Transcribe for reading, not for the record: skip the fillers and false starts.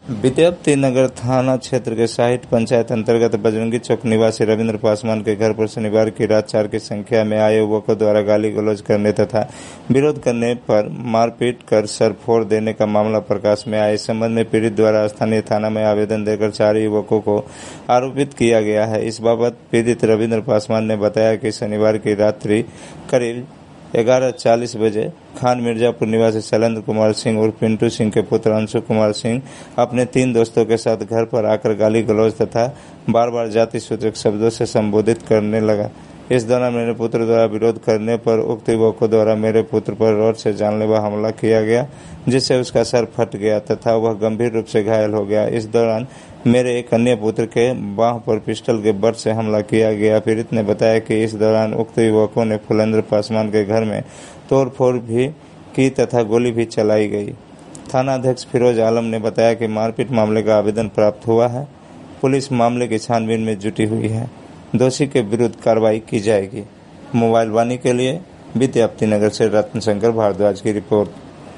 विद्यापति नगर थाना क्षेत्र के साहिट पंचायत अंतर्गत बजरंगी चौक निवासी रविंद्र पासवान के घर पर शनिवार की रात 4 की संख्या में आए युवकों द्वारा गाली गलौज करने तथा विरोध करने पर मारपीट कर सर फोड़ देने का मामला प्रकाश में आया। इस संबंध में पीड़ित द्वारा स्थानीय थाना में आवेदन देकर 4 युवकों को आरोपित किया गया है। इस बाबत पीड़ित रविंद्र पासवान ने बताया कि शनिवार की रात्रि करीब 11:40 बजे खान मिर्जापुर निवासी शैलेंद्र कुमार सिंह और पिंटू सिंह के पुत्र अंशु कुमार सिंह अपने 3 दोस्तों के साथ घर पर आकर गाली गलौज तथा बार बार जाति सूचक शब्दों से संबोधित करने लगा। इस दौरान मेरे पुत्र द्वारा विरोध करने पर उक्त युवकों द्वारा मेरे पुत्र पर रॉड से जानलेवा हमला किया गया, जिससे उसका सर फट गया तथा वह गंभीर रूप से घायल हो गया। इस दौरान मेरे एक अन्य पुत्र के बाह पर पिस्टल के बट से हमला किया गया। पीड़ित ने बताया कि इस दौरान उक्त युवकों ने फुलेंद्र पासवान के घर में तोड़फोड़ भी की तथा गोली भी चलाई गई। थाना अध्यक्ष फिरोज आलम ने बताया कि मारपीट मामले का आवेदन प्राप्त हुआ है। पुलिस मामले की छानबीन में जुटी हुई है। दोषी के विरुद्ध कार्रवाई की जाएगी। मोबाइल वाणी के लिए विद्यापति नगर से रत्न शंकर भारद्वाज की रिपोर्ट।